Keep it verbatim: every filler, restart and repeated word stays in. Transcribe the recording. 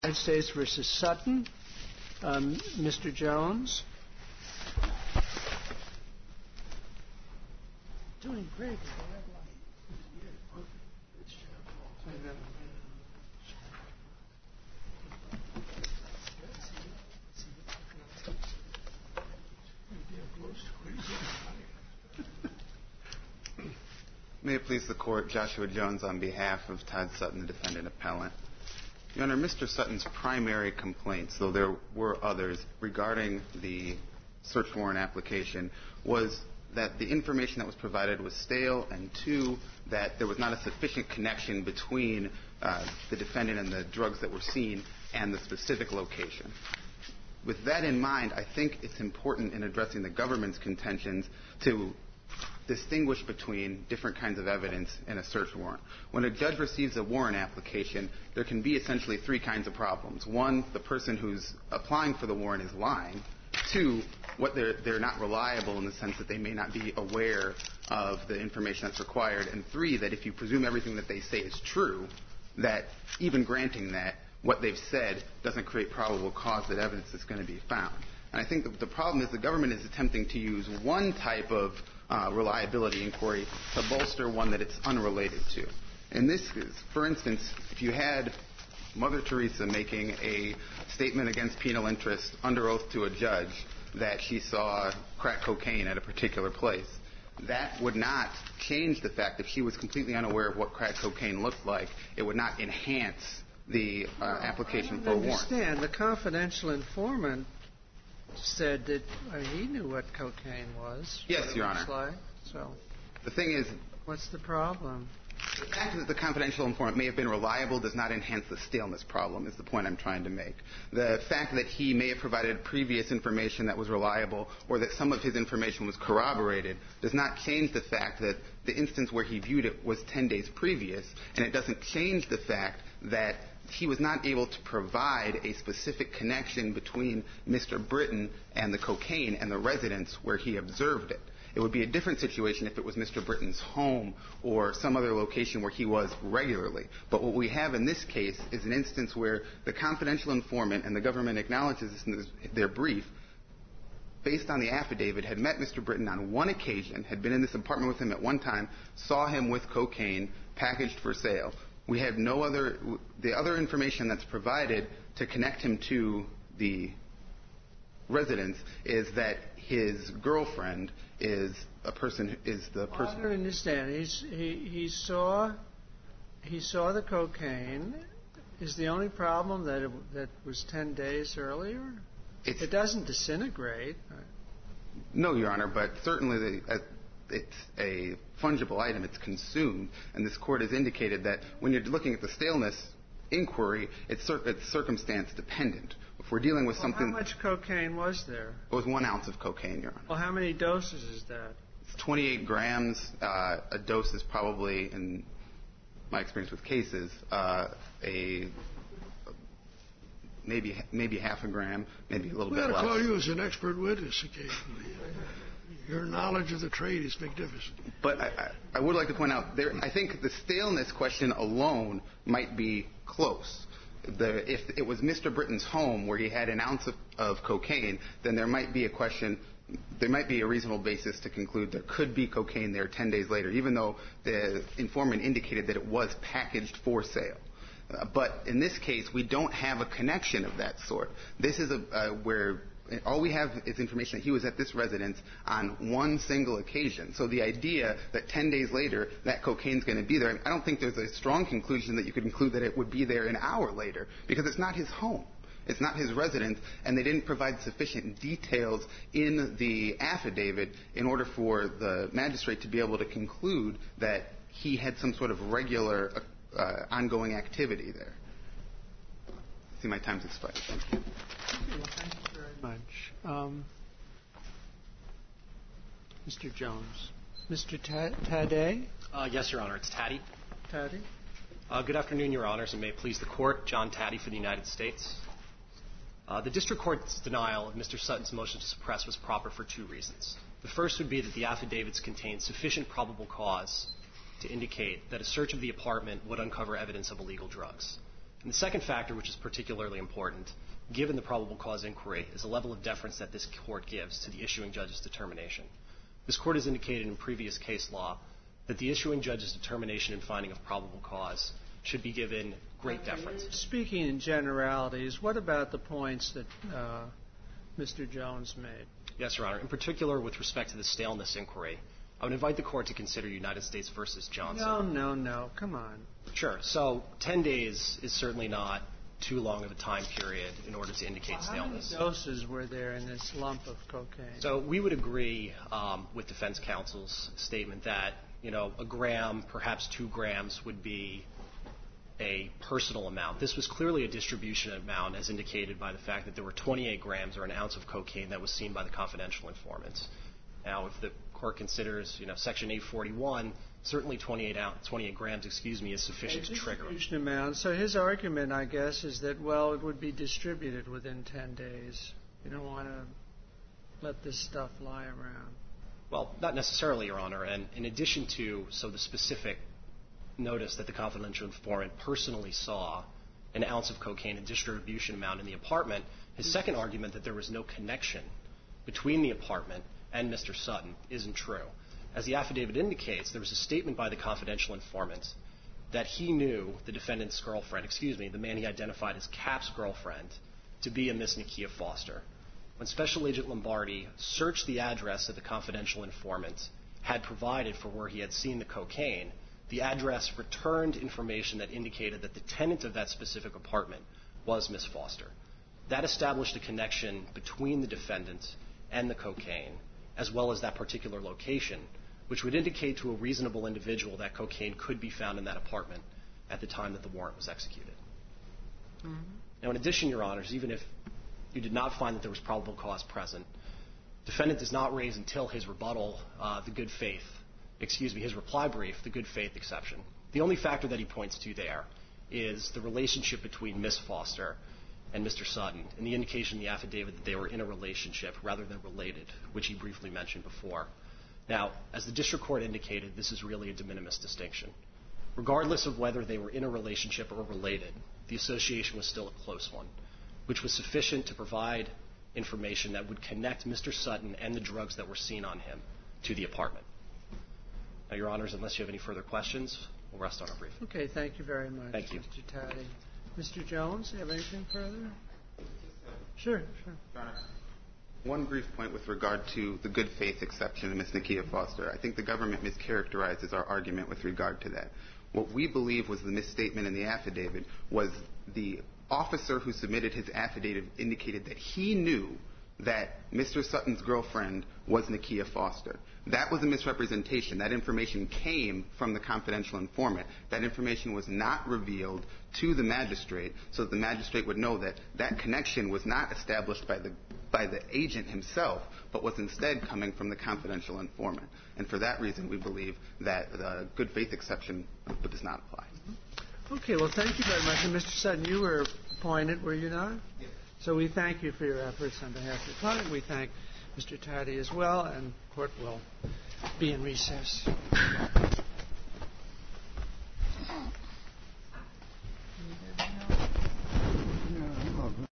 United States versus Sutton. Um, Mister Jones. Doing great with the red light. May it please the Court, Joshua Jones on behalf of Todd Sutton, the defendant appellant. Your Honor, Mister Sutton's primary complaints, though there were others, regarding the search warrant application was that the information that was provided was stale, and two, that there was not a sufficient connection between uh, the defendant and the drugs that were seen and the specific location. With that in mind, I think it's important in addressing the government's contentions to distinguish between different kinds of evidence in a search warrant. When a judge receives a warrant application, there can be essentially three kinds of problems. One, the person who's applying for the warrant is lying. Two, what they're, they're not reliable in the sense that they may not be aware of the information that's required. And three, that if you presume everything that they say is true, that even granting that, what they've said doesn't create probable cause that evidence is going to be found. And I think that the problem is the government is attempting to use one type of uh, reliability inquiry to bolster one that it's unrelated to. And this is, for instance, if you had Mother Teresa making a statement against penal interest under oath to a judge that she saw crack cocaine at a particular place, that would not change the fact that she was completely unaware of what crack cocaine looked like. It would not enhance the uh, application for a warrant. I understand. The confidential informant said that uh, he knew what cocaine was. Yes, Your Honor. Like. So the thing is, what's the problem? The fact that the confidential informant may have been reliable does not enhance the staleness problem, is the point I'm trying to make. The fact that he may have provided previous information that was reliable or that some of his information was corroborated does not change the fact that the instance where he viewed it was ten days previous, and it doesn't change the fact that he was not able to provide a specific connection between Mister Britton and the cocaine and the residence where he observed it. It would be a different situation if it was Mister Britton's home or some other location where he was regularly. But what we have in this case is an instance where the confidential informant, and the government acknowledges this in their brief, based on the affidavit, had met Mister Britton on one occasion, had been in this apartment with him at one time, saw him with cocaine packaged for sale. We have no other – the other information that's provided to connect him to the residence is that his girlfriend is a person – is the person – I don't understand. He's, he, he saw he saw the cocaine. Is the only problem that it, that was ten days earlier? It's, it doesn't disintegrate. No, Your Honor, but certainly the, uh, it's a fungible item. It's consumed, and this Court has indicated that when you're looking at the staleness inquiry, it's, cir- it's circumstance dependent. If we're dealing with well, something... How much cocaine was there? It was one ounce of cocaine, Your Honor. Well, how many doses is that? It's twenty-eight grams. Uh, a dose is probably, in my experience with cases, uh, a... Maybe maybe half a gram, maybe a little we bit less. We ought to call you as an expert witness occasionally. Your knowledge of the trade is magnificent. But I, I, I would like to point out, there, I think the staleness question alone might be close. The, if it was Mister Britton's home where he had an ounce of, of cocaine, then there might be a question, there might be a reasonable basis to conclude there could be cocaine there ten days later, even though the informant indicated that it was packaged for sale. Uh, but in this case, we don't have a connection of that sort. This is a, uh, where all we have is information that he was at this residence on one single occasion. So the idea that ten days later that cocaine's going to be there, I don't think there's a strong conclusion that you could conclude that it would be there an hour later, because it's not his home. It's not his residence, and they didn't provide sufficient details in the affidavit in order for the magistrate to be able to conclude that he had some sort of regular uh, Uh, ongoing activity there. I see my time's expired. Thank you. Okay, well, thank you very much. Um, Mister Jones. Mister Tadday? Uh, yes, Your Honor. It's Taddy. Taddy? Uh, good afternoon, Your Honors, and may it please the Court. John Taddy for the United States. Uh, the District Court's denial of Mister Sutton's motion to suppress was proper for two reasons. The first would be that the affidavits contained sufficient probable cause to indicate that a search of the apartment would uncover evidence of illegal drugs. And the second factor, which is particularly important, given the probable cause inquiry, is the level of deference that this court gives to the issuing judge's determination. This court has indicated in previous case law that the issuing judge's determination and finding of probable cause should be given great deference. Speaking in generalities, what about the points that uh, Mister Jones made? Yes, Your Honor. In particular, with respect to the staleness inquiry, I would invite the court to consider United States versus Johnson. No, no, no. Come on. Sure. So ten days is certainly not too long of a time period in order to indicate well, staleness. How many doses were there in this lump of cocaine? So we would agree um, with defense counsel's statement that, you know, a gram, perhaps two grams would be a personal amount. This was clearly a distribution amount, as indicated by the fact that there were twenty-eight grams or an ounce of cocaine that was seen by the confidential informants. Now, if the court considers, you know, Section eight forty-one, certainly twenty-eight, ounce, twenty-eight grams, excuse me, is sufficient to trigger. Distribution amount. So his argument, I guess, is that, well, it would be distributed within ten days. You don't want to let this stuff lie around. Well, not necessarily, Your Honor. And in addition to, so the specific notice that the confidential informant personally saw an ounce of cocaine, a distribution amount in the apartment, his second argument that there was no connection between the apartment and Mister Sutton isn't true. As the affidavit indicates, there was a statement by the confidential informant that he knew the defendant's girlfriend, excuse me, the man he identified as Cap's girlfriend, to be a Miss Nakia Foster. When Special Agent Lombardi searched the address that the confidential informant had provided for where he had seen the cocaine, the address returned information that indicated that the tenant of that specific apartment was Miss Foster. That established a connection between the defendant and the cocaine, as well as that particular location, which would indicate to a reasonable individual that cocaine could be found in that apartment at the time that the warrant was executed. Mm-hmm. Now, in addition, Your Honors, even if you did not find that there was probable cause present, defendant does not raise until his rebuttal uh, the good faith, excuse me, his reply brief, the good faith exception. The only factor that he points to there is the relationship between Miss Foster and Mister Sutton, and the indication in the affidavit that they were in a relationship rather than related, which he briefly mentioned before. Now, as the district court indicated, this is really a de minimis distinction. Regardless of whether they were in a relationship or related, the association was still a close one, which was sufficient to provide information that would connect Mister Sutton and the drugs that were seen on him to the apartment. Now, Your Honors, unless you have any further questions, we'll rest on our brief. Okay, thank you very much, thank you. Mister Taddy. Mister Jones, you have anything further? Sure, sure. Your Honor, one brief point with regard to the good faith exception of Miss Nakia Foster. I think the government mischaracterizes our argument with regard to that. What we believe was the misstatement in the affidavit was the officer who submitted his affidavit indicated that he knew that Mister Sutton's girlfriend was Nakia Foster. That was a misrepresentation. That information came from the confidential informant. That information was not revealed to the magistrate so that the magistrate would know that that connection was not established by the by the agent himself, but was instead coming from the confidential informant. And for that reason, we believe that the good faith exception does not apply. Okay, well, thank you very much. And Mister Sutton, you were appointed, were you not? Yes. So we thank you for your efforts on behalf of the client. We thank Mister Taddy as well, and court will be in recess.